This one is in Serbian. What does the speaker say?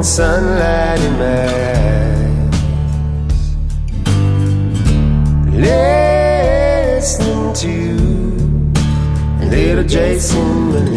sunlight in my eyes, listening to little Jason Mraz.